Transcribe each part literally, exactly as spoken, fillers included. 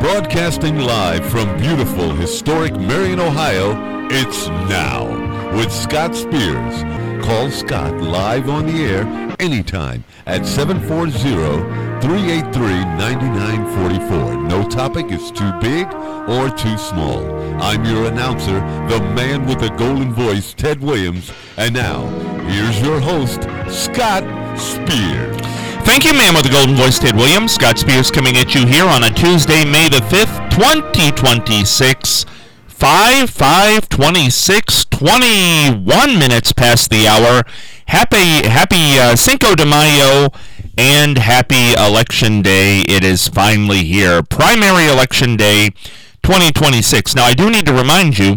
Broadcasting live from beautiful, historic Marion, Ohio, it's Now with Scott Spears. Call Scott live on the air anytime at seven four zero, three eight three, nine nine four four. No topic is too big or too small. I'm your announcer, the man with the golden voice, Ted Williams. And now, here's your host, Scott Spears. Thank you, man with the golden voice, Ted Williams. Scott Spears coming at you here on a Tuesday, May the fifth, twenty twenty-six. five five twenty-six, twenty-one minutes past the hour. Happy, happy uh, Cinco de Mayo and happy Election Day. It is finally here. Primary Election Day twenty twenty-six. Now, I do need to remind you,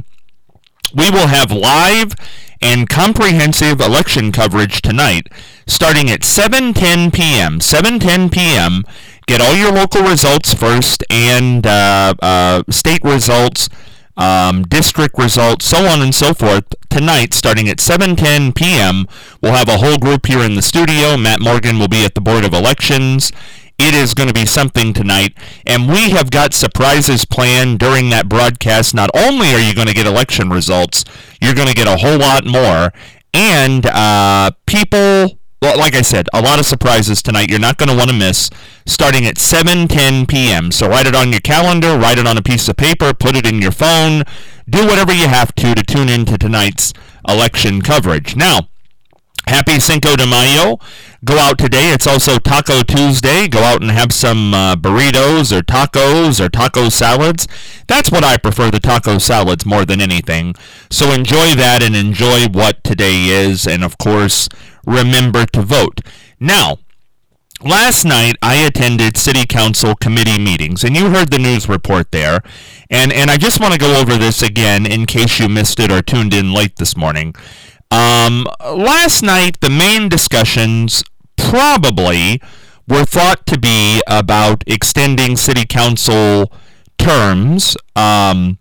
we will have live and comprehensive election coverage tonight, starting at seven ten p.m. seven ten p.m. Get all your local results first, and uh, uh, state results, um, district results, so on and so forth. Tonight, starting at seven ten p.m., we'll have a whole group here in the studio. Matt Morgan will be at the Board of Elections. It is going to be something tonight, and we have got surprises planned during that broadcast. Not only are you going to get election results, you're going to get a whole lot more, and uh, people, well, like I said, a lot of surprises tonight you're not going to want to miss, starting at seven ten p.m. So write it on your calendar, write it on a piece of paper, put it in your phone, do whatever you have to to tune into tonight's election coverage. Now, happy Cinco de Mayo. Go out today. It's also Taco Tuesday. Go out and have some uh, burritos or tacos or taco salads. That's what I prefer, the taco salads, more than anything. So enjoy that and enjoy what today is. And, of course, remember to vote. Now, last night I attended City Council committee meetings, and you heard the news report there. And, and I just want to go over this again in case you missed it or tuned in late this morning. Um, last night, the main discussions probably were thought to be about extending city council terms, um,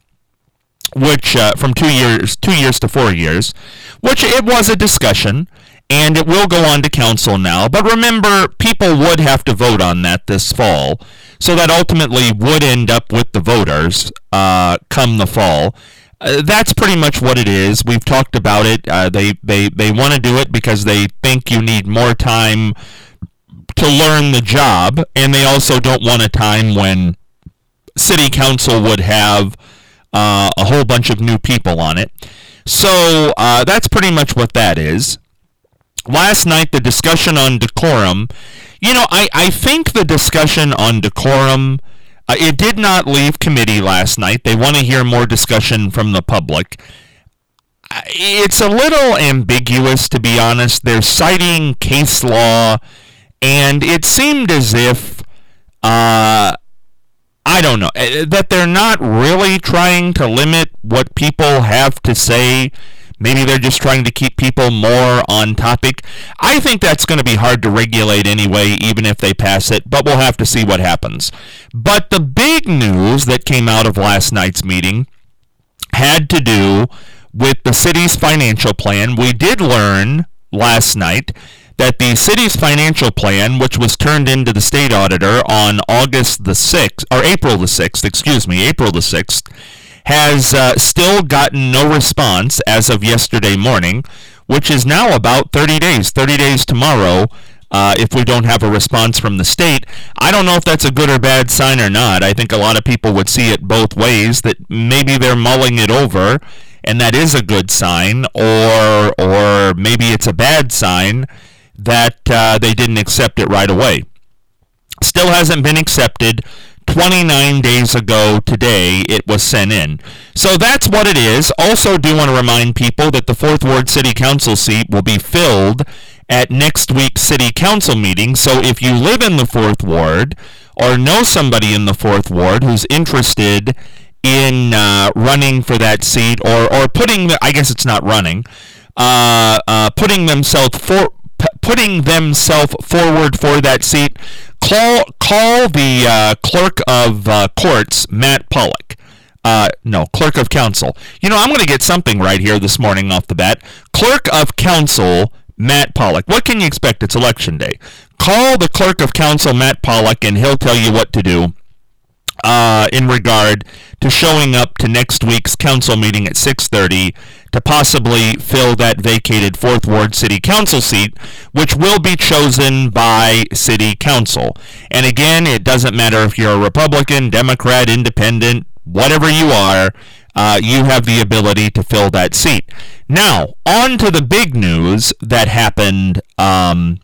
which, uh, from two years, two years to four years, which it was a discussion, and it will go on to council now. But remember, people would have to vote on that this fall, so that ultimately would end up with the voters, uh, come the fall. Uh, that's pretty much what it is. We've talked about it. Uh, they they, they want to do it because they think you need more time to learn the job, and they also don't want a time when City Council would have uh, a whole bunch of new people on it. So uh, that's pretty much what that is. Last night, the discussion on decorum, you know, I, I think the discussion on decorum, Uh, it did not leave committee last night. They want to hear more discussion from the public. Uh, it's a little ambiguous, to be honest. They're citing case law, and it seemed as if, uh, I don't know, that they're not really trying to limit what people have to say. Maybe they're just trying to keep people more on topic. I think that's going to be hard to regulate anyway, even if they pass it, but we'll have to see what happens. But the big news that came out of last night's meeting had to do with the city's financial plan. We did learn last night that the city's financial plan, which was turned into the state auditor on August the sixth, or April the sixth, excuse me, April the sixth, has uh, still gotten no response as of yesterday morning, which is now about thirty days, thirty days tomorrow, uh, if we don't have a response from the state. I don't know if that's a good or bad sign or not. I think a lot of people would see it both ways, that maybe they're mulling it over, and that is a good sign, or or maybe it's a bad sign that uh, they didn't accept it right away. Still hasn't been accepted. twenty-nine days ago today, it was sent in. So that's what it is. Also do want to remind people that the fourth Ward City Council seat will be filled at next week's City Council meeting. So if you live in the fourth Ward or know somebody in the fourth Ward who's interested in uh, running for that seat, or, or putting, the, I guess it's not running, uh, uh, putting themselves for, p- putting themselves forward for that seat, call call the uh, clerk of uh, courts, Matt Pollock. Uh, no, clerk of council. You know, I'm going to get something right here this morning off the bat. Clerk of council, Matt Pollock. What can you expect? It's election day. Call the clerk of council, Matt Pollock, and he'll tell you what to do. uh, in regard to showing up to next week's council meeting at six thirty to possibly fill that vacated fourth Ward City Council seat, which will be chosen by City Council. And again, it doesn't matter if you're a Republican, Democrat, Independent, whatever you are, uh, you have the ability to fill that seat. Now, on to the big news that happened um,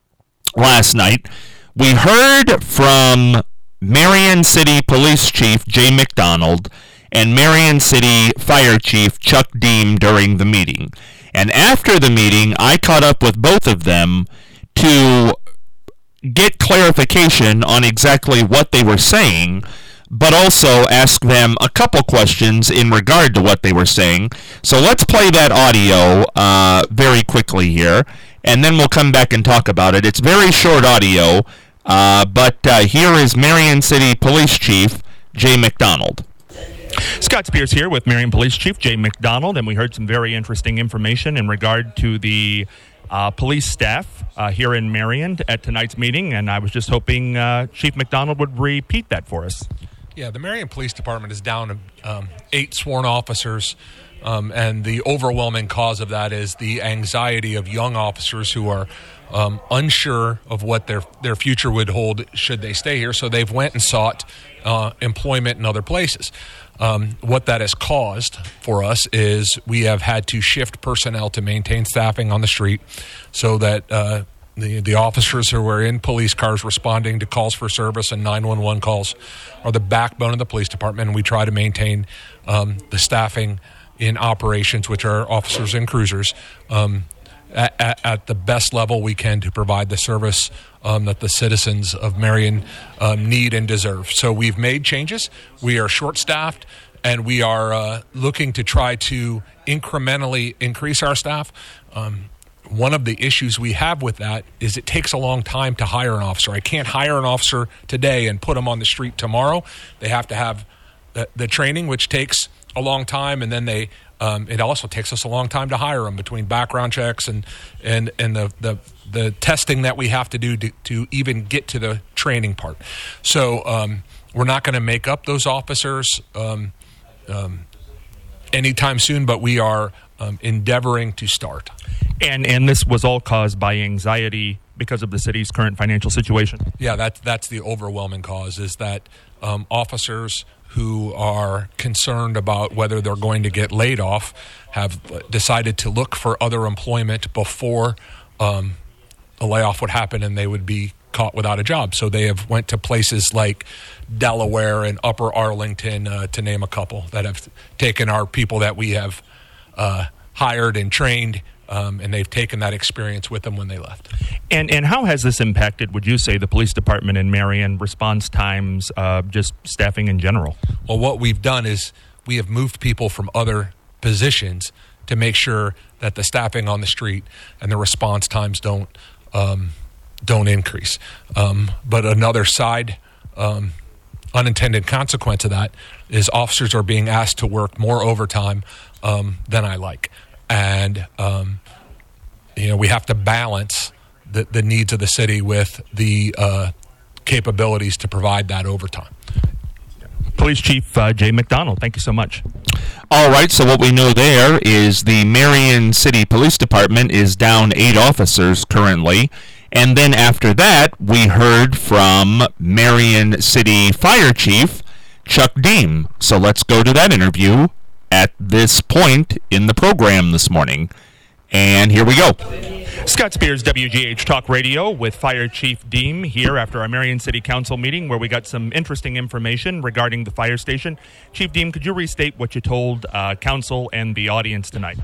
last night. We heard from Marion City Police Chief Jay McDonald and Marion City Fire Chief Chuck Deem during the meeting. And after the meeting, I caught up with both of them to get clarification on exactly what they were saying, but also ask them a couple questions in regard to what they were saying. So let's play that audio uh, very quickly here, and then we'll come back and talk about it. It's very short audio, uh, but uh, here is Marion City Police Chief Jay McDonald. Scott Spears here with Marion Police Chief Jay McDonald, and we heard some very interesting information in regard to the uh, police staff uh, here in Marion at tonight's meeting, and I was just hoping uh, Chief McDonald would repeat that for us. Yeah, the Marion Police Department is down um, eight sworn officers, um, and the overwhelming cause of that is the anxiety of young officers who are um, unsure of what their, their future would hold should they stay here, so they've went and sought uh, employment in other places. Um, what that has caused for us is we have had to shift personnel to maintain staffing on the street so that uh, the, the officers who are in police cars responding to calls for service and nine one one calls are the backbone of the police department, and we try to maintain um, the staffing in operations, which are officers and cruisers, um, at, at, at the best level we can to provide the service um, that the citizens of Marion um, need and deserve. So we've made changes. We are short-staffed, and we are uh, looking to try to incrementally increase our staff. Um, one of the issues we have with that is it takes a long time to hire an officer. I can't hire an officer today and put them on the street tomorrow. They have to have the, the training, which takes a long time, and then they um, it also takes us a long time to hire them between background checks and and and the the, the testing that we have to do to, to even get to the training part. So um, we're not going to make up those officers um, um, anytime soon, but we are um, endeavoring to start. And and this was all caused by anxiety because of the city's current financial situation? Yeah, that, that's the overwhelming cause, is that um, officers who are concerned about whether they're going to get laid off have decided to look for other employment before um, a layoff would happen and they would be caught without a job. So they have went to places like Delaware and Upper Arlington, uh, to name a couple, that have taken our people that we have uh, hired and trained, um, and they've taken that experience with them when they left. And and how has this impacted, would you say, the police department in Marion, response times, uh, just staffing in general? Well, what we've done is we have moved people from other positions to make sure that the staffing on the street and the response times don't um, don't increase. Um, but another side um, unintended consequence of that is officers are being asked to work more overtime um, than I like. And, um, you know, we have to balance the, the needs of the city with the uh, capabilities to provide that overtime. Police Chief uh, Jay McDonald, thank you so much. All right, so what we know there is the Marion City Police Department is down eight officers currently. And then after that, we heard from Marion City Fire Chief Chuck Deem. So let's go to that interview at this point in the program this morning. And here we go. Scott Spears, W G H Talk Radio, with Fire Chief Deem here after our Marion City Council meeting where we got some interesting information regarding the fire station. Chief Deem, could you restate what you told uh, Council and the audience tonight?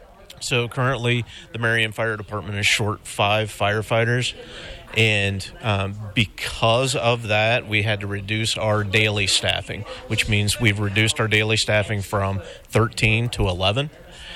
So currently, the Marion Fire Department is short five firefighters, and um, because of that, we had to reduce our daily staffing, which means we've reduced our daily staffing from thirteen to eleven.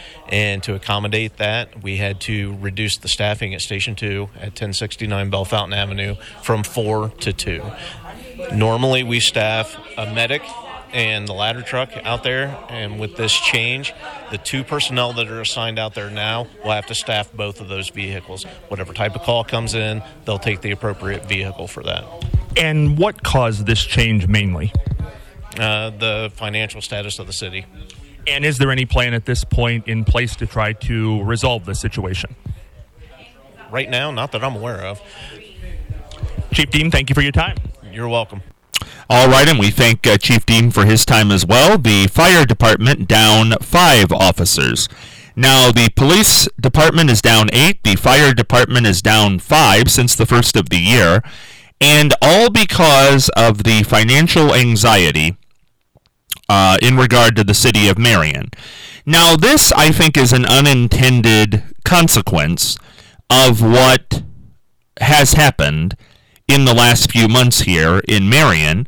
And to accommodate that, we had to reduce the staffing at Station two at ten sixty-nine Bell Fountain Avenue from four to two. Normally, we staff a medic and the ladder truck out there, and with this change, the two personnel that are assigned out there now will have to staff both of those vehicles. Whatever type of call comes in, they'll take the appropriate vehicle for that. And what caused this change mainly? uh, the financial status of the city. And is there any plan at this point in place to try to resolve this situation? Right now, not that I'm aware of. Chief Dean, thank you for your time. You're welcome. All right, and we thank uh, Chief Dean for his time as well. The fire department down five officers. Now, the police department is down eight. The fire department is down five since the first of the year. And all because of the financial anxiety uh, in regard to the city of Marion. Now, this, I think, is an unintended consequence of what has happened in the last few months here in Marion,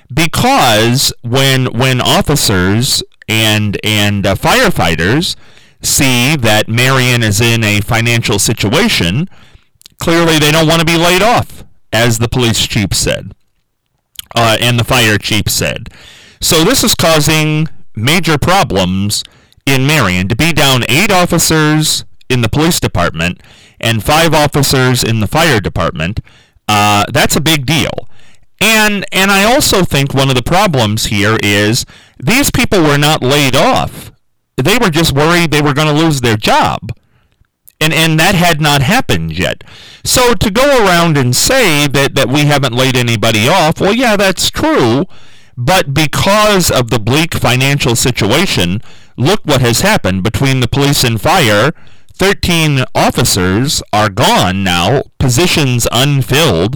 because when when officers and and uh, firefighters see that Marion is in a financial situation, clearly they don't want to be laid off, as the police chief said, uh, and the fire chief said. So this is causing major problems in Marion. To be down eight officers in the police department and five officers in the fire department, Uh, that's a big deal. And and I also think one of the problems here is these people were not laid off. They were just worried they were going to lose their job. And and that had not happened yet. So to go around and say that, that we haven't laid anybody off, well, yeah, that's true. But because of the bleak financial situation, look what has happened between the police and fire. thirteen officers are gone now, positions unfilled,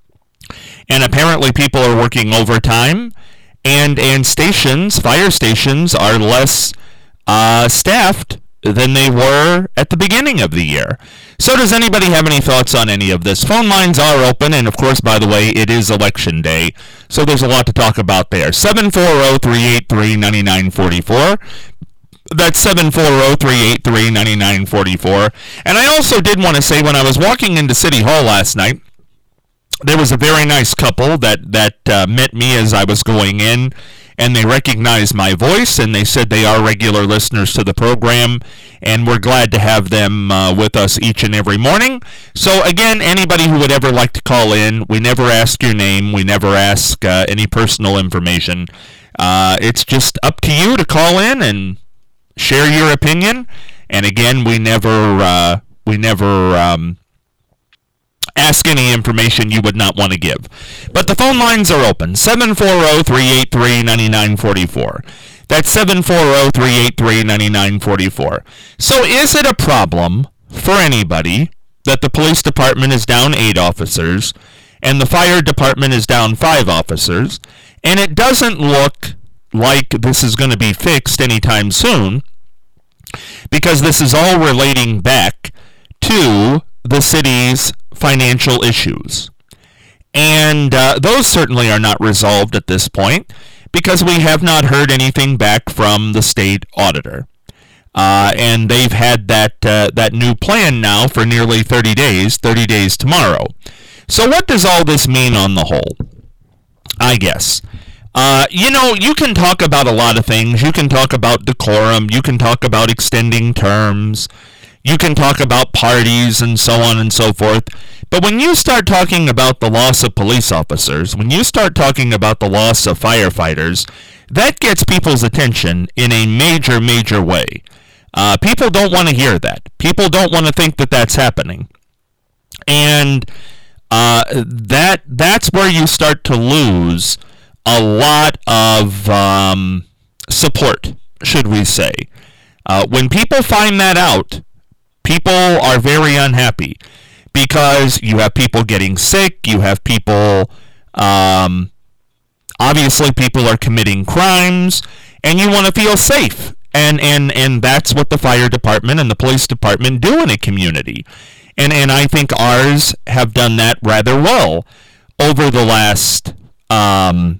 and apparently people are working overtime, and and stations, fire stations, are less uh, staffed than they were at the beginning of the year. So does anybody have any thoughts on any of this? Phone lines are open, and of course, by the way, it is election day, so there's a lot to talk about there. seven four zero, three eight three, nine nine four four. That's seven four zero, three eight three, nine nine four four. And I also did want to say, when I was walking into City Hall last night, there was a very nice couple that, that uh, met me as I was going in, and they recognized my voice, and they said they are regular listeners to the program, and we're glad to have them uh, with us each and every morning. So again, anybody who would ever like to call in, we never ask your name, we never ask uh, any personal information. Uh, it's just up to you to call in and share your opinion, and again, we never uh, we never um, ask any information you would not want to give. But the phone lines are open, seven four zero, three eight three, nine nine four four. That's seven four zero, three eight three, nine nine four four. So is it a problem for anybody that the police department is down eight officers and the fire department is down five officers, and it doesn't look like this is going to be fixed anytime soon, because this is all relating back to the city's financial issues. And uh, those certainly are not resolved at this point, because we have not heard anything back from the state auditor. Uh, and they've had that uh, that new plan now for nearly thirty days, thirty days tomorrow. So what does all this mean on the whole? I guess. Uh, you know, you can talk about a lot of things. You can talk about decorum. You can talk about extending terms. You can talk about parties and so on and so forth. But when you start talking about the loss of police officers, when you start talking about the loss of firefighters, that gets people's attention in a major, major way. Uh, people don't want to hear that. People don't want to think that that's happening. And uh, that that's where you start to lose a lot of um, support, should we say. Uh, when people find that out, people are very unhappy, because you have people getting sick, you have people, um, obviously people are committing crimes, and you want to feel safe. And, and, and that's what the fire department and the police department do in a community. And, and I think ours have done that rather well over the last... Um,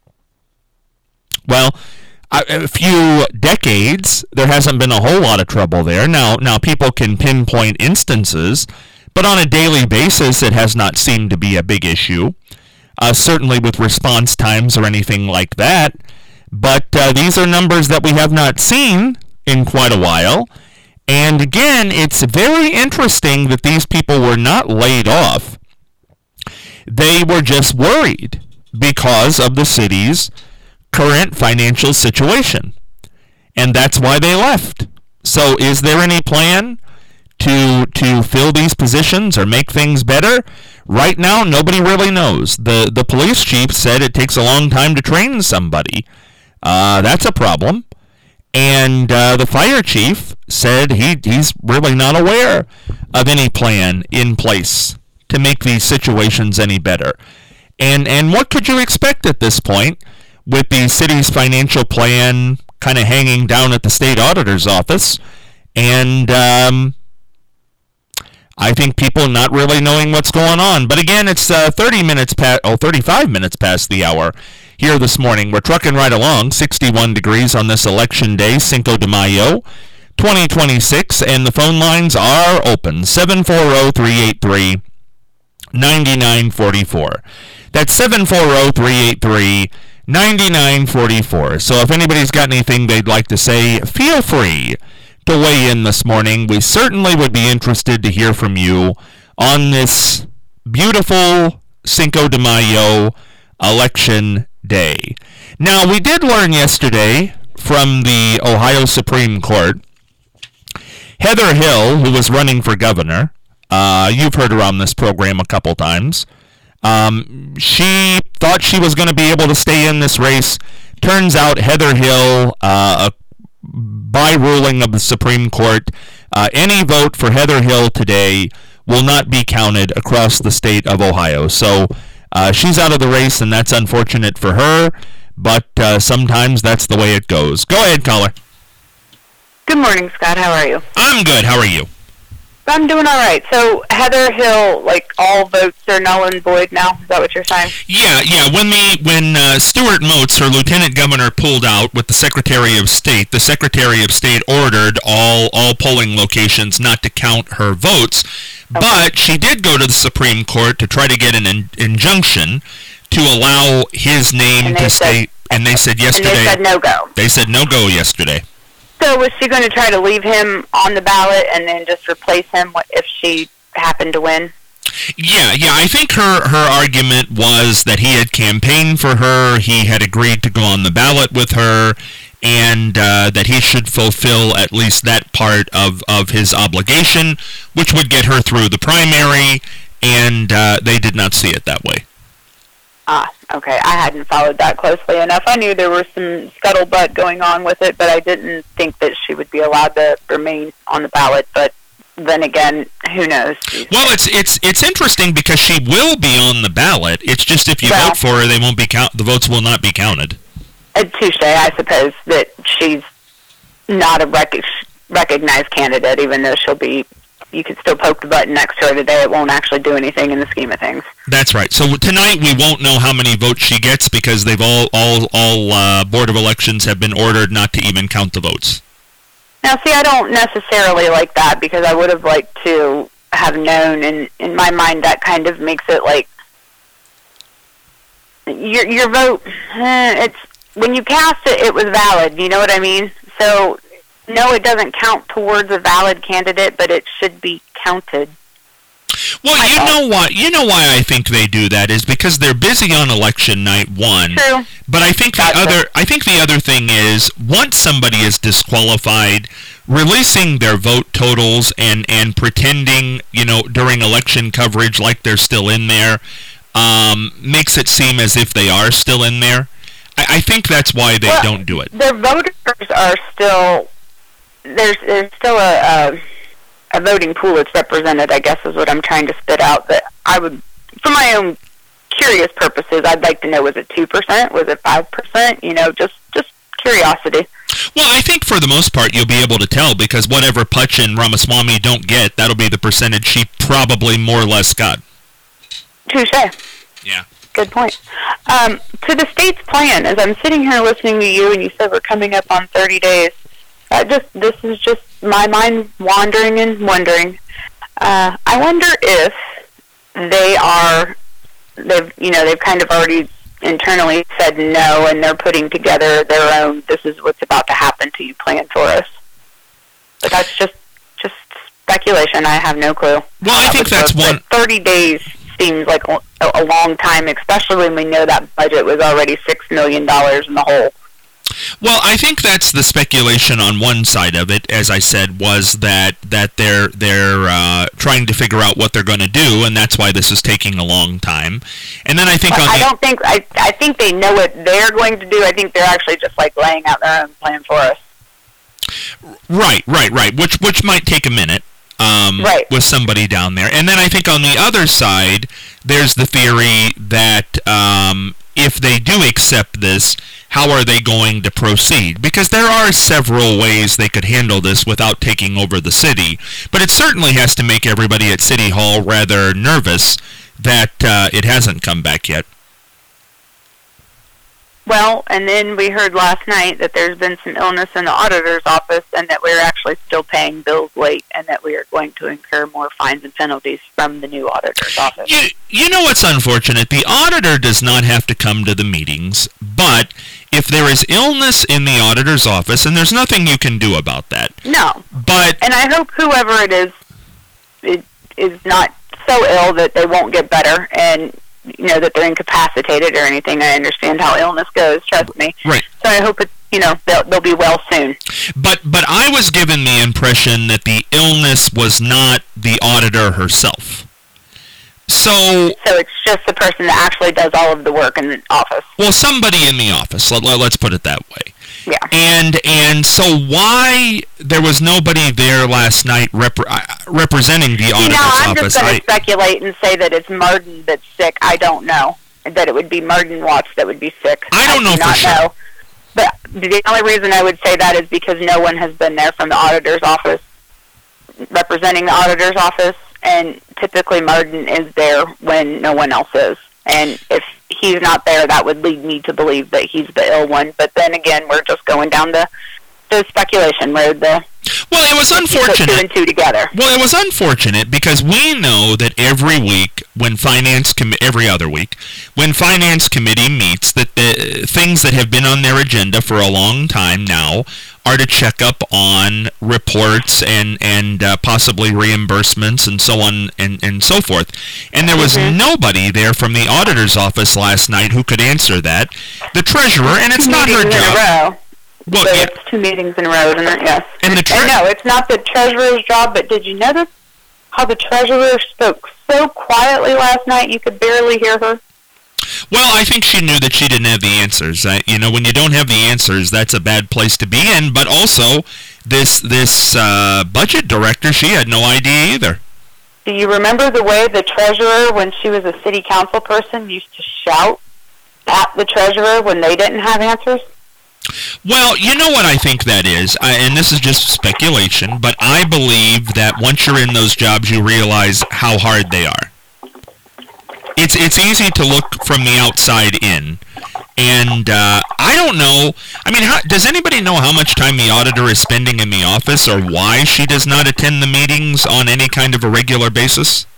Well, a few decades, there hasn't been a whole lot of trouble there. Now, now people can pinpoint instances, but on a daily basis, it has not seemed to be a big issue, uh, certainly with response times or anything like that. But uh, these are numbers that we have not seen in quite a while. And again, it's very interesting that these people were not laid off. They were just worried because of the city's current financial situation. And that's why they left. So is there any plan to to fill these positions or make things better? Right now, nobody really knows. The the police chief said it takes a long time to train somebody. Uh, that's a problem. And uh, the fire chief said he he's really not aware of any plan in place to make these situations any better. And and what could you expect at this point with the city's financial plan kind of hanging down at the state auditor's office? And um, I think people not really knowing what's going on. But again, it's uh, thirty minutes past, oh, thirty-five minutes past the hour here this morning. We're trucking right along, sixty-one degrees on this election day, Cinco de Mayo, twenty twenty-six, and the phone lines are open, seven four zero, three eight three, nine nine four four. That's seven four zero, three eight three, nine nine four four. So if anybody's got anything they'd like to say, feel free to weigh in this morning. We certainly would be interested to hear from you on this beautiful Cinco de Mayo election day. Now, we did learn yesterday from the Ohio Supreme Court, Heather Hill, who was running for governor, uh, you've heard her on this program a couple times, um, she thought she was going to be able to stay in this race. Turns out Heather Hill, uh, by ruling of the Supreme Court, uh, any vote for Heather Hill today will not be counted across the state of Ohio. So uh, she's out of the race, and that's unfortunate for her, but uh, sometimes that's the way it goes. Go ahead, caller. Good morning, Scott. How are you? I'm good. How are you? I'm doing all right. So Heather Hill, like, all votes are null and void now? Is that what you're saying? Yeah, yeah. When the when uh, Stuart Moats, her lieutenant governor, pulled out with the Secretary of State, the Secretary of State ordered all all polling locations not to count her votes. Okay. But she did go to the Supreme Court to try to get an in, injunction to allow his name to stay. And they said yesterday. And they said no go. They said no go yesterday. So was she going to try to leave him on the ballot and then just replace him if she happened to win? Yeah, yeah. I think her, her argument was that he had campaigned for her, he had agreed to go on the ballot with her, and uh, that he should fulfill at least that part of, of his obligation, which would get her through the primary, and uh, they did not see it that way. Ah, okay. I hadn't followed that closely enough. I knew there was some scuttlebutt going on with it, but I didn't think that she would be allowed to remain on the ballot. But then again, who knows? Well, it's it's it's interesting because she will be on the ballot. It's just if you well, vote for her, they won't be count. The votes will not be counted. Uh, touche, I suppose that she's not a rec- recognized candidate, even though she'll be. You can still poke the button next to her today. It won't actually do anything in the scheme of things. That's right. So tonight we won't know how many votes she gets because they've all all all uh, Board of Elections have been ordered not to even count the votes. Now, see, I don't necessarily like that because I would have liked to have known, and in my mind, that kind of makes it like your your vote. Eh, it's when you cast it, it was valid. You know what I mean? So. No, it doesn't count towards a valid candidate, but it should be counted. Well, I you know why? You know why I think they do that is because they're busy on election night one. True. But I think the other, I think the other thing is once somebody is disqualified, releasing their vote totals and and pretending, you know, during election coverage like they're still in there, um, makes it seem as if they are still in there. I, I think that's why they well, don't do it. Their voters are still. There's, there's still a, a a voting pool that's represented, I guess is what I'm trying to spit out. That I would, for my own curious purposes, I'd like to know, was it two percent? Was it five percent? You know, just, just curiosity. Well, I think for the most part you'll be able to tell because whatever Putch and Ramaswamy don't get, that'll be the percentage she probably more or less got. Touche. Yeah. Good point. Um, to the state's plan, as I'm sitting here listening to you and you said we're coming up on thirty days, Uh, just this is just my mind wandering and wondering. Uh, I wonder if they are they've you know they've kind of already internally said no, and they're putting together their own. This is what's about to happen to you plan for us. But that's just just speculation. I have no clue. Well, I think that's one. Thirty days seems like a, a long time, especially when we know that budget was already six million dollars in the hole. Well, I think that's the speculation on one side of it. As I said, was that that they're they're uh, trying to figure out what they're going to do, and that's why this is taking a long time. And then I think But on I the, don't think I I think they know what they're going to do. I think they're actually just like laying out their own plan for us. right, right, right, which which might take a minute. Um, Right. with somebody down there. And then I think on the other side, there's the theory that um, if they do accept this, how are they going to proceed? Because there are several ways they could handle this without taking over the city. But it certainly has to make everybody at City Hall rather nervous that uh, it hasn't come back yet. Well, and then we heard last night that there's been some illness in the auditor's office and that we're actually still paying bills late and that we are going to incur more fines and penalties from the new auditor's office. You, you know what's unfortunate? The auditor does not have to come to the meetings, but if there is illness in the auditor's office, and there's nothing you can do about that. No. But And I hope whoever it is it is not so ill that they won't get better and, you know, that they're incapacitated or anything. I understand how illness goes, trust me. Right. So I hope, it, you know, they'll, they'll be well soon. But but I was given the impression that the illness was not the auditor herself. So, So it's just the person that actually does all of the work in the office. well, somebody in the office, let, let, let's put it that way. Yeah. And and so why there was nobody there last night repre- uh, representing the You auditor's know, I'm office? just going I, to speculate and say that it's Martin that's sick. I don't know. That it would be Martin Watts that would be sick. I don't know do for not sure. know. But the only reason I would say that is because no one has been there from the auditor's office representing the auditor's office, and typically Martin is there when no one else is. And if he's not there, that would lead me to believe that he's the ill one. But then again, we're just going down to the speculation where the well, it was put two unfortunate. and two together. Well, it was unfortunate because we know that every week when finance com- every other week when finance committee meets, that the things that have been on their agenda for a long time now are to check up on reports and and uh, possibly reimbursements and so on and, and so forth. And there was Mm-hmm. nobody there from the auditor's office last night who could answer that. The treasurer, and it's Two not her meetings in a job. row. Well, So yeah, it's two meetings in a row, isn't it? Yes. And the tre- I know, it's not the treasurer's job, but did you notice how the treasurer spoke so quietly last night you could barely hear her? Well, I think she knew that she didn't have the answers. I, you know, when you don't have the answers, that's a bad place to be in. But also, this this uh, budget director, she had no idea either. Do you remember the way the treasurer, when she was a city council person, used to shout at the treasurer when they didn't have answers? Well, you know what I think that is, I, and this is just speculation, but I believe that once you're in those jobs, you realize how hard they are. It's it's easy to look from the outside in, and uh, I don't know. I mean, how, does anybody know how much time the auditor is spending in the office, or why she does not attend the meetings on any kind of a regular basis?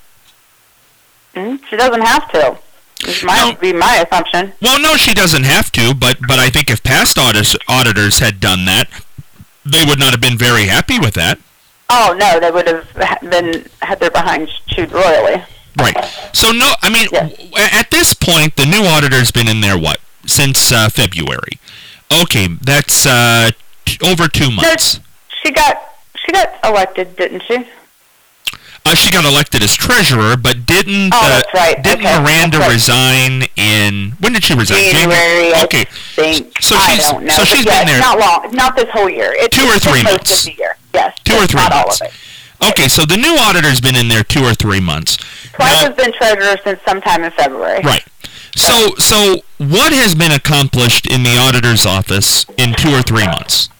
Mm, she doesn't have to. This might No. be my assumption. Well, no, she doesn't have to, but but I think if past auditors, auditors had done that, they would not have been very happy with that. Oh, no, they would have been had their behinds chewed royally. Right. So, no, I mean, Yes. w- at this point, the new auditor's been in there, what, since uh, February? Okay, that's uh, t- over two months. She got she got elected, didn't she? Uh, she got elected as treasurer, but didn't Oh, uh, that's right. didn't Okay, Miranda that's right. resign in, when did she resign? January, I Okay. think. So I she's- don't know. so she's But yeah, been there- It's not long. Not this whole year. It's Two or it's three most months. of the year. Yes. Two or just three not months. all of it. Okay, so the new auditor's been in there two or three months. Clark Now- has been treasurer since sometime in February. Right. So, so what has been accomplished in the auditor's office in two or three months?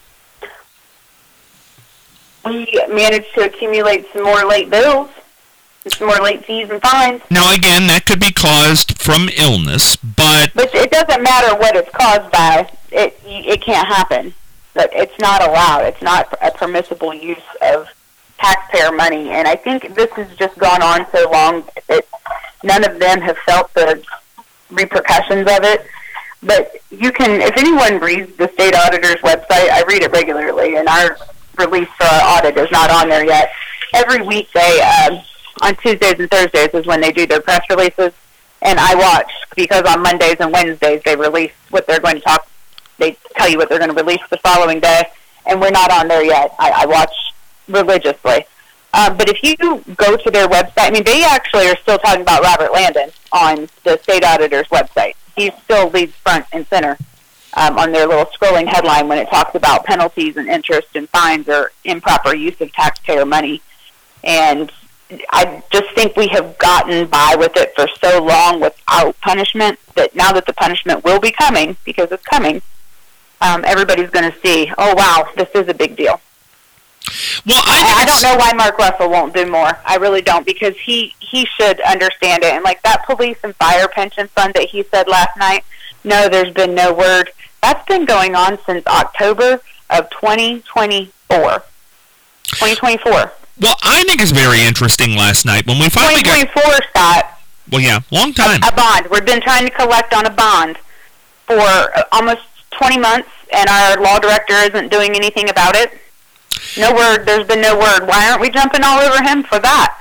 We managed to accumulate some more late bills, and some more late fees and fines. Now, again, that could be caused from illness, but But it doesn't matter what it's caused by. It it can't happen. But it's not allowed. It's not a permissible use of taxpayer money. And I think this has just gone on so long that none of them have felt the repercussions of it. But you can, if anyone reads the state auditor's website, I read it regularly, and our release for our audit is not on there yet. Every week they um, on Tuesdays and Thursdays is when they do their press releases, and I watch because on Mondays and Wednesdays they release what they're going to talk. They tell you what they're going to release the following day, and we're not on there yet. I, I watch religiously. Um, but if you go to their website, I mean, they actually are still talking about Robert Landon on the state auditor's website. He still leads front and center um, on their little scrolling headline when it talks about penalties and interest and fines or improper use of taxpayer money. And I just think we have gotten by with it for so long without punishment that now that the punishment will be coming, because it's coming, um, everybody's going to see, oh, wow, this is a big deal. Well, I, I don't know why Mark Russell won't do more. I really don't, because he, he should understand it. And like that police and fire pension fund that he said last night, no, there's been no word. That's been going on since October of twenty twenty-four. twenty twenty-four. Well, I think it's very interesting last night when we finally got... twenty twenty-four, Scott. Well, yeah, long time. A, a bond. We've been trying to collect on a bond for almost twenty months, and our law director isn't doing anything about it. No word. There's been no word. Why aren't we jumping all over him for that?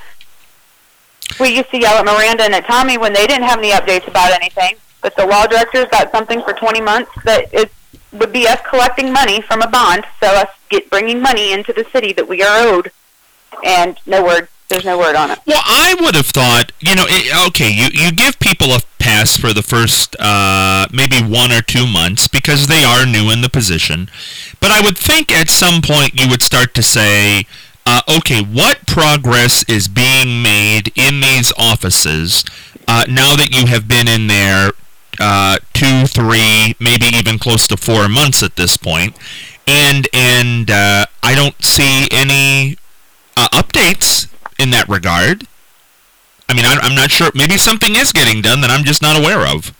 We used to yell at Miranda and at Tommy when they didn't have any updates about anything, but the law director's got something for twenty months that it would be us collecting money from a bond, so us get bringing money into the city that we are owed, and no word. There's no word on it. Well, I would have thought, you know, it, okay, you, you give people a pass for the first uh, maybe one or two months because they are new in the position. But I would think at some point you would start to say, uh, okay, what progress is being made in these offices uh, now that you have been in there uh, two, three, maybe even close to four months at this point, and, and uh, I don't see any uh, updates in that regard. I mean, I'm not sure. Maybe something is getting done that I'm just not aware of.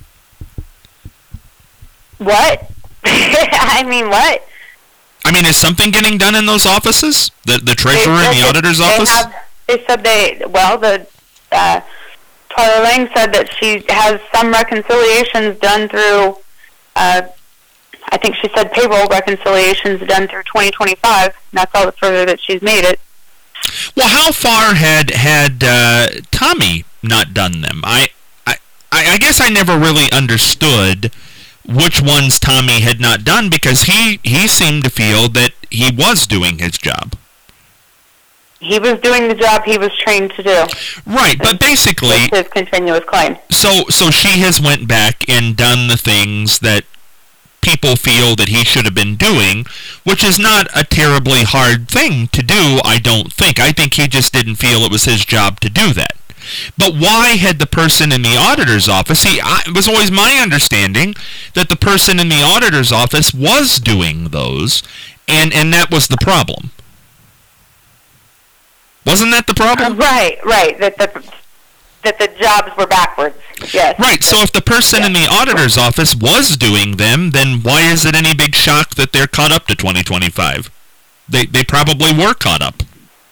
What? I mean, what? I mean, is something getting done in those offices? The the treasurer and the auditor's they office? Have, they said they, well, the uh, Tyler Lang said that she has some reconciliations done through, uh, I think she said payroll reconciliations done through twenty twenty-five. And that's all the further that she's made it. Well, how far had had uh, Tommy not done them? I, I I guess I never really understood which ones Tommy had not done because he, he seemed to feel that he was doing his job. He was doing the job he was trained to do. Right, but basically... That's his continuous claim. So, so she has went back and done the things that people feel that he should have been doing, which is not a terribly hard thing to do, I don't think. I think he just didn't feel it was his job to do that. But why had the person in the auditor's office... See, I, it was always my understanding that the person in the auditor's office was doing those, and, and that was the problem. Wasn't that the problem? Uh, right, right. That the, that the jobs were backwards, yes. Right, so if the person in the auditor's office was doing them, then why is it any big shock that they're caught up to twenty twenty-five? They they probably were caught up.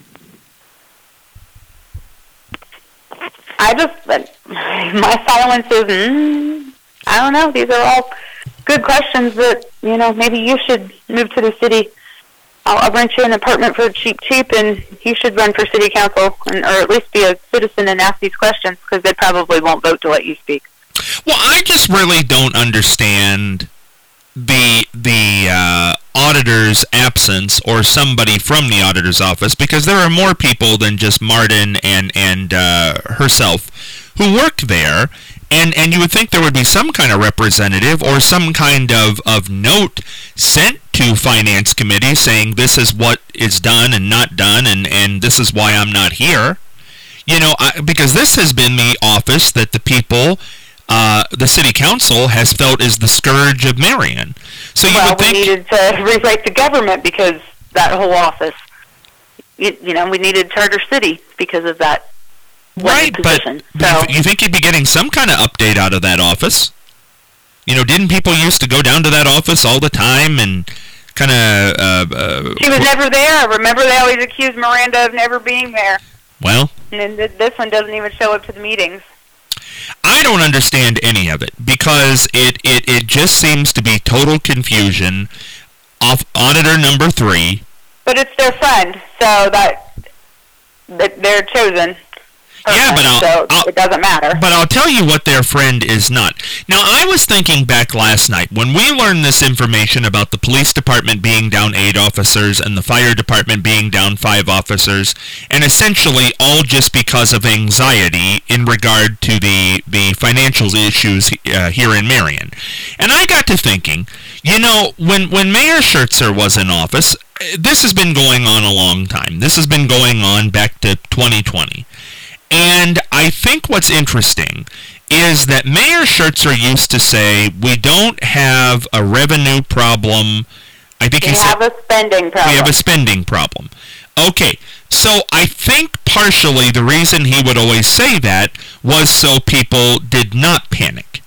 I just, my silence is, mm, I don't know, these are all good questions that, you know, maybe you should move to the city. I'll, I'll rent you an apartment for cheap, cheap, and you should run for city council, and, or at least be a citizen and ask these questions, because they probably won't vote to let you speak. Well, I just really don't understand the the uh, auditor's absence or somebody from the auditor's office, because there are more people than just Martin and and uh, herself who work there, and and you would think there would be some kind of representative or some kind of, of note sent to Finance Committee saying this is what is done and not done, and, and this is why I'm not here. You know, I, because this has been the office that the people... Uh, the city council has felt is the scourge of Marion. So you well, would think we needed to rewrite the government because that whole office, you, you know, we needed Charter City because of that right, position. But so, you think you'd be getting some kind of update out of that office? You know, didn't people used to go down to that office all the time and kind of... Uh, uh, she was never there. I remember they always accused Miranda of never being there. Well... And then this one doesn't even show up to the meetings. I don't understand any of it because it, it, it just seems to be total confusion. Off auditor number three. But it's their friend, so that they're chosen. Yeah, but I'll, so I'll, it doesn't matter. But I'll tell you what their friend is not. Now, I was thinking back last night, when we learned this information about the police department being down eight officers and the fire department being down five officers, and essentially all just because of anxiety in regard to the, the financial issues uh, here in Marion. And I got to thinking, you know, when, when Mayor Schertzer was in office, this has been going on a long time. This has been going on back to twenty twenty. And I think what's interesting is that Mayor Schertzer used to say, we don't have a revenue problem. I think we he have said, a spending problem. We have a spending problem. Okay, so I think partially the reason he would always say that was so people did not panic.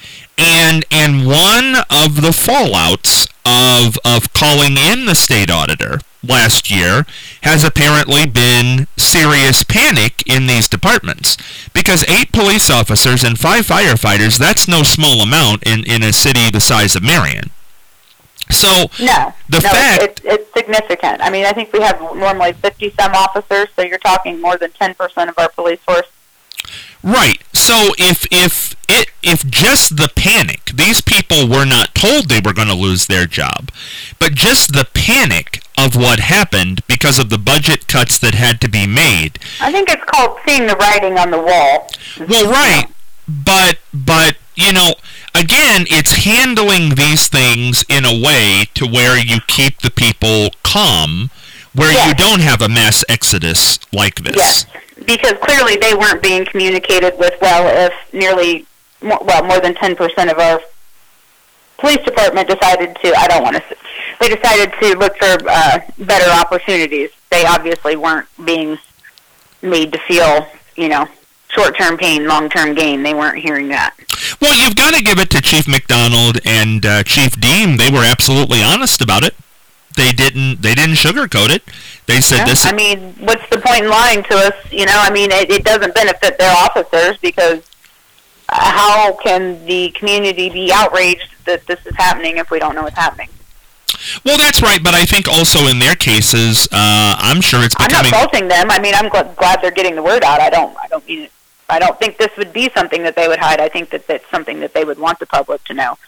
And and one of the fallouts of of calling in the state auditor last year has apparently been serious panic in these departments, because eight police officers and five firefighters, that's no small amount in, in a city the size of Marion. So no, the no, fact it's, it's significant. I mean, I think we have normally fifty-some officers, so you're talking more than ten percent of our police force. Right. So if if it if just the panic, these people were not told they were going to lose their job, but just the panic of what happened because of the budget cuts that had to be made. I think it's called seeing the writing on the wall. Well, right. But but you know, again, it's handling these things in a way to where you keep the people calm, where yes. you don't have a mass exodus like this. Yes. Because clearly they weren't being communicated with well if nearly, well, more than ten percent of our police department decided to, I don't want to, they decided to look for uh, better opportunities. They obviously weren't being made to feel, you know, short-term pain, long-term gain. They weren't hearing that. Well, you've got to give it to Chief McDonald and uh, Chief Deem. They were absolutely honest about it. They didn't. They didn't sugarcoat it. They said yeah, this. I mean, what's the point in lying to us? You know, I mean, it, it doesn't benefit their officers, because uh, how can the community be outraged that this is happening if we don't know what's happening? Well, that's right, but I think also in their cases, uh, I'm sure it's becoming. I'm not faulting them. I mean, I'm gl- glad they're getting the word out. I don't. I don't mean it. I don't think this would be something that they would hide. I think that that's something that they would want the public to know.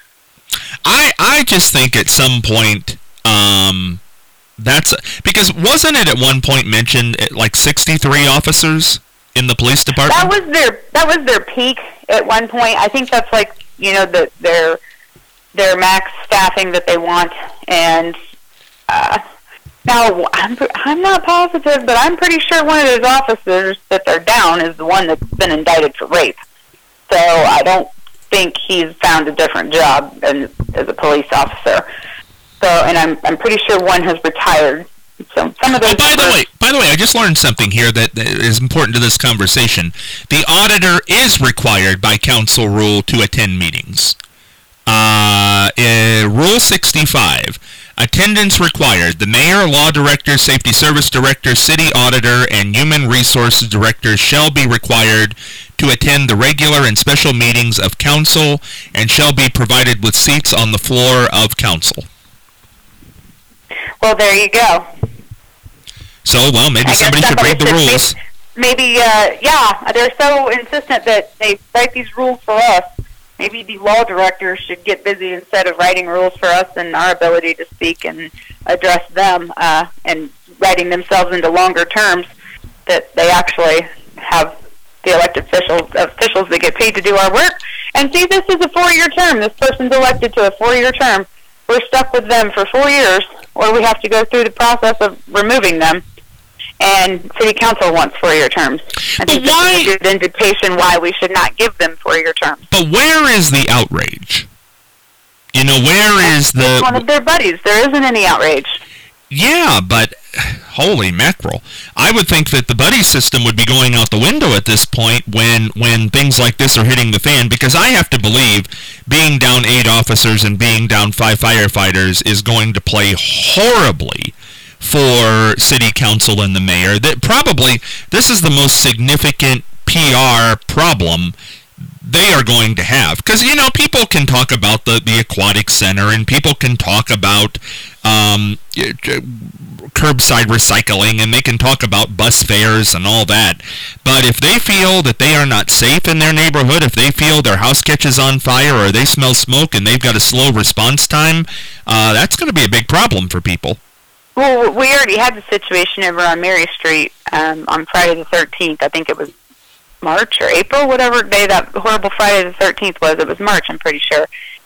I I just think at some point. Um, that's because wasn't it at one point mentioned at like sixty-three officers in the police department? That was their that was their peak at one point. I think that's like, you know, the, their their max staffing that they want. And uh, now I'm I'm not positive, but I'm pretty sure one of those officers that they're down is the one that's been indicted for rape. So I don't think he's found a different job as, as a police officer. So, and I'm I'm pretty sure one has retired. So some of those. Oh, by the way, by the way, I just learned something here that is important to this conversation. The auditor is required by council rule to attend meetings. Uh, in Rule sixty-five, attendance required. The mayor, law director, safety service director, city auditor, and human resources director shall be required to attend the regular and special meetings of council and shall be provided with seats on the floor of council. Well, there you go. So, well, maybe I somebody should read the rules. Maybe, uh, yeah, they're so insistent that they write these rules for us. Maybe the law director should get busy instead of writing rules for us and our ability to speak and address them, uh, and writing themselves into longer terms, that they actually have the elected officials, officials that get paid to do our work. And see, this is a four-year term. This person's elected to a four-year term. We're stuck with them for four years, or we have to go through the process of removing them. And City Council wants four-year terms. I think this is a good indication why we should not give them four-year terms. But where is the outrage? You know, where is the... It's one of their buddies. There isn't any outrage. Yeah, but holy mackerel. I would think that the buddy system would be going out the window at this point when when things like this are hitting the fan, because I have to believe being down eight officers and being down five firefighters is going to play horribly for city council and the mayor. That probably this is the most significant P R problem they are going to have, because, you know, people can talk about the, the aquatic center, and people can talk about um, curbside recycling, and they can talk about bus fares and all that. But if they feel that they are not safe in their neighborhood, if they feel their house catches on fire or they smell smoke and they've got a slow response time, uh, that's going to be a big problem for people. Well, we already had the situation over on Mary Street um, on Friday the thirteenth. I think it was March or April, whatever day that horrible Friday the thirteenth was. It was March, I'm pretty sure.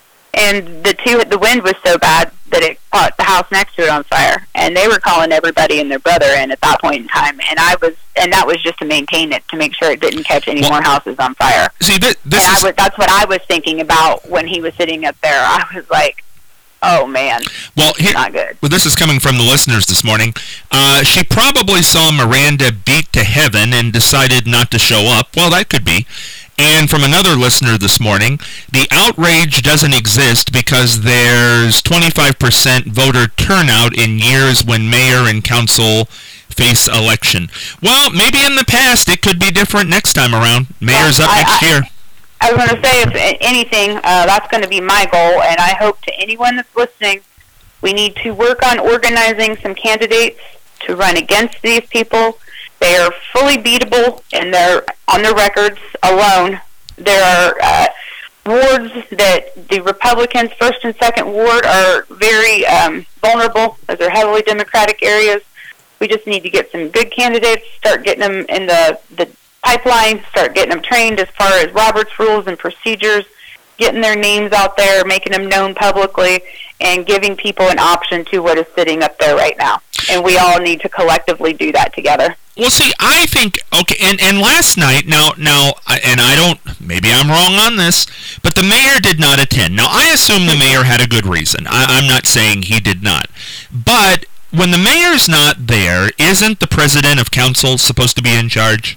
And the two, the wind was so bad that it caught the house next to it on fire. And they were calling everybody and their brother in at that point in time. And I was, and that was just to maintain it, to make sure it didn't catch any well, more houses on fire. See, this, this and is... I was, that's what I was thinking about when he was sitting up there. I was like, oh, man, well, here, not good. Well, this is coming from the listeners this morning. Uh, she probably saw Miranda beat to heaven and decided not to show up. Well, that could be. And from another listener this morning, the outrage doesn't exist because there's twenty-five percent voter turnout in years when mayor and council face election. Well, maybe in the past it could be different next time around. Mayor's up I, next I, year. I was going to say, if anything, uh, that's going to be my goal, and I hope to anyone that's listening, we need to work on organizing some candidates to run against these people. They are fully beatable, and they're on their records alone. There are uh, wards that the Republicans, first and second ward, are very um, vulnerable, as they're heavily Democratic areas. We just need to get some good candidates, start getting them in the, the pipeline, start getting them trained as far as Robert's rules and procedures, getting their names out there, making them known publicly, and giving people an option to what is sitting up there right now. And we all need to collectively do that together. Well, see, I think, okay, and, and last night, now, now, and I don't, maybe I'm wrong on this, but the mayor did not attend. Now, I assume the mayor had a good reason. I, I'm not saying he did not. But when the mayor's not there, isn't the president of council supposed to be in charge?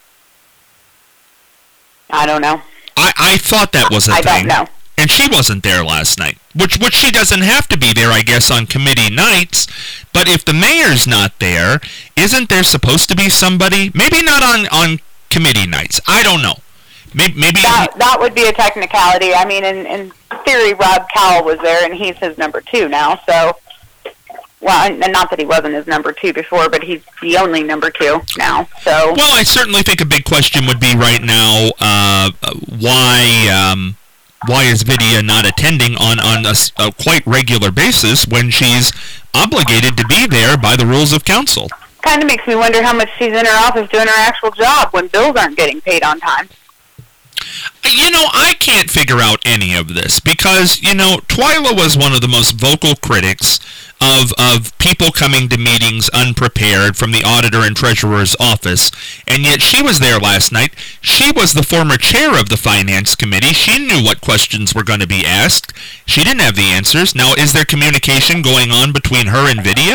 I don't know. I, I thought that was a I thing. don't know. And she wasn't there last night, which which she doesn't have to be there, I guess, on committee nights. But if the mayor's not there, isn't there supposed to be somebody? Maybe not on, on committee nights. I don't know. Maybe, maybe that, that would be a technicality. I mean, in, in theory, Rob Cowell was there, and he's his number two now. So, well, and not that he wasn't his number two before, but he's the only number two now. So, well, I certainly think a big question would be right now uh, why. Um, Why is Vidya not attending on, on a, a quite regular basis when she's obligated to be there by the rules of council? Kind of makes me wonder how much she's in her office doing her actual job when bills aren't getting paid on time. You know, I can't figure out any of this because, you know, Twyla was one of the most vocal critics of of people coming to meetings unprepared from the auditor and treasurer's office, and yet she was there last night. She was the former chair of the finance committee. She knew what questions were going to be asked. She didn't have the answers. Now, is there communication going on between her and Vidya?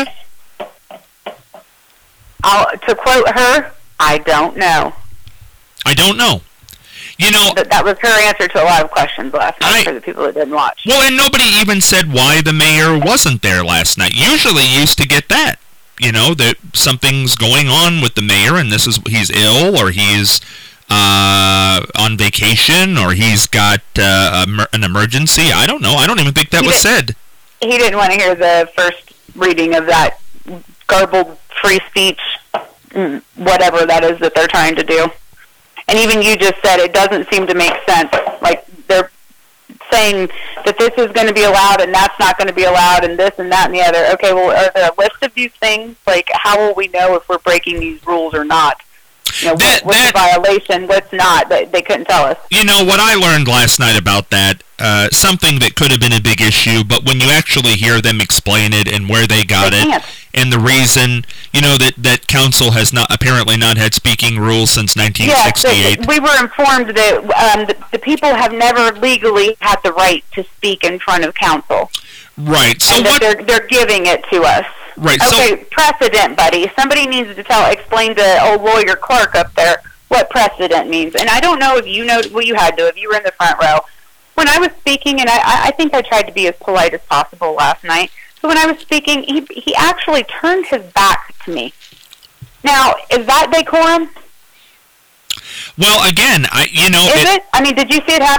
I'll, to quote her, I don't know. I don't know. You know, that, that was her answer to a lot of questions last night I, for the people that didn't watch. Well, and nobody even said why the mayor wasn't there last night. Usually you used to get that, you know, that something's going on with the mayor and this is he's ill or he's uh, on vacation or he's got uh, a, an emergency. I don't know. I don't even think that he was said. He didn't want to hear the first reading of that garbled free speech, whatever that is that they're trying to do. And even you just said it doesn't seem to make sense. Like they're saying that this is going to be allowed and that's not going to be allowed and this and that and the other. Okay, well, are there a list of these things? Like, how will we know if we're breaking these rules or not? You know, that, what's that, a violation, what's not? They, they couldn't tell us. You know, what I learned last night about that, uh, something that could have been a big issue, but when you actually hear them explain it and where they got they it, can't. and the reason, you know, that, that council has not apparently not had speaking rules since nineteen sixty-eight. Yes, we were informed that um, the, the people have never legally had the right to speak in front of council. Right. So and what? They're, they're giving it to us. Right. Okay, so, precedent, buddy. Somebody needs to tell, explain to old lawyer Clark up there what precedent means. And I don't know if you know, well, you had to, if you were in the front row. When I was speaking, and I, I think I tried to be as polite as possible last night, so when I was speaking, he he actually turned his back to me. Now, is that decorum? Well, again, I you know... Is it? it? I mean, did you see it happen?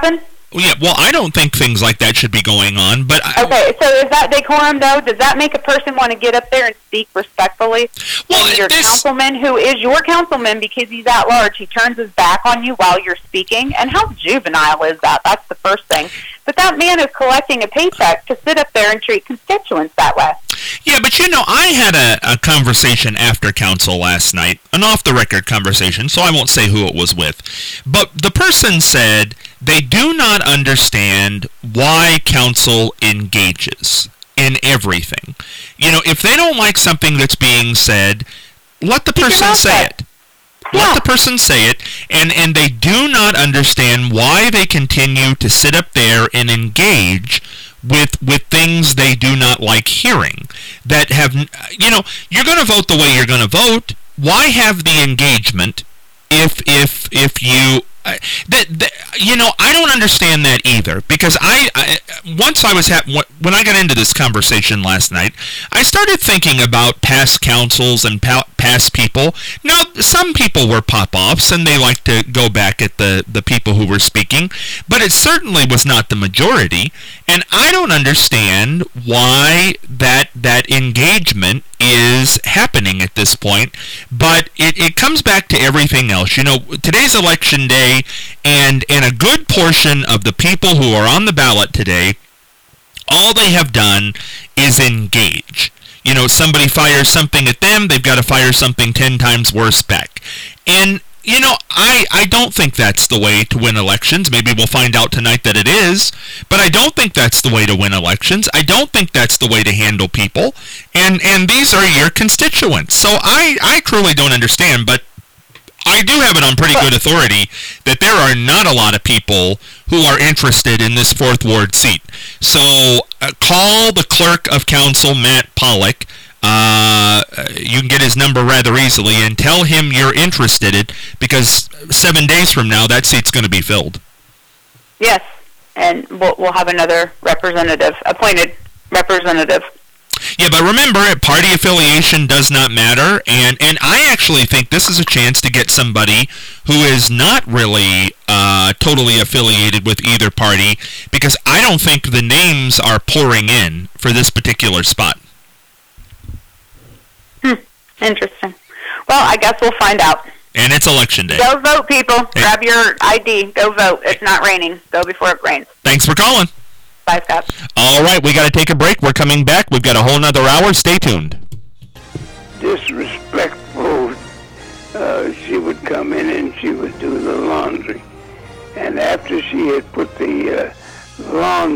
Yeah, well, I don't think things like that should be going on, but... I, okay, so is that decorum, though? Does that make a person want to get up there and speak respectfully? Well, and your this... councilman, who is your councilman because he's at large, he turns his back on you while you're speaking? And how juvenile is that? That's the first thing. But that man is collecting a paycheck to sit up there and treat constituents that way. Yeah, but you know, I had a, a conversation after council last night, an off-the-record conversation, so I won't say who it was with. But the person said they do not understand why council engages in everything. You know, if they don't like something that's being said, let the person say it. Yeah. Let the person say it, and, and they do not understand why they continue to sit up there and engage with with things they do not like hearing. That have, you know, you're going to vote the way you're going to vote. Why have the engagement if if if you uh, that, that you know, I don't understand that either, because I, I once I was ha- when I got into this conversation last night, I started thinking about past councils and pa- past people. Now, some people were pop-offs and they liked to go back at the the people who were speaking, but it certainly was not the majority, and I don't understand why that that engagement is happening at this point. But it, it comes back to everything else. You know, today's election day, and and a good portion of the people who are on the ballot today, all they have done is engage. You know, somebody fires something at them, they've got to fire something ten times worse back. And, you know, I, I don't think that's the way to win elections. Maybe we'll find out tonight that it is. But I don't think that's the way to win elections. I don't think that's the way to handle people. And and these are your constituents. So I, I truly don't understand, but I do have it on pretty good authority that there are not a lot of people who are interested in this fourth ward seat. So uh, call the clerk of council, Matt Pollock. Uh, you can get his number rather easily, and tell him you're interested in, because seven days from now that seat's going to be filled. Yes, and we'll, we'll have another representative, appointed representative. Yeah, but remember, party affiliation does not matter, and, and I actually think this is a chance to get somebody who is not really uh, totally affiliated with either party, because I don't think the names are pouring in for this particular spot. Hmm, interesting. Well, I guess we'll find out. And it's election day. Go vote, people. Hey. Grab your I D. Go vote. It's not raining. Go before it rains. Thanks for calling. Bye, Scott. All right, we got to take a break. We're coming back. We've got a whole nother hour. Stay tuned. Disrespectful. Uh, she would come in and she would do the laundry. And after she had put the uh, laundry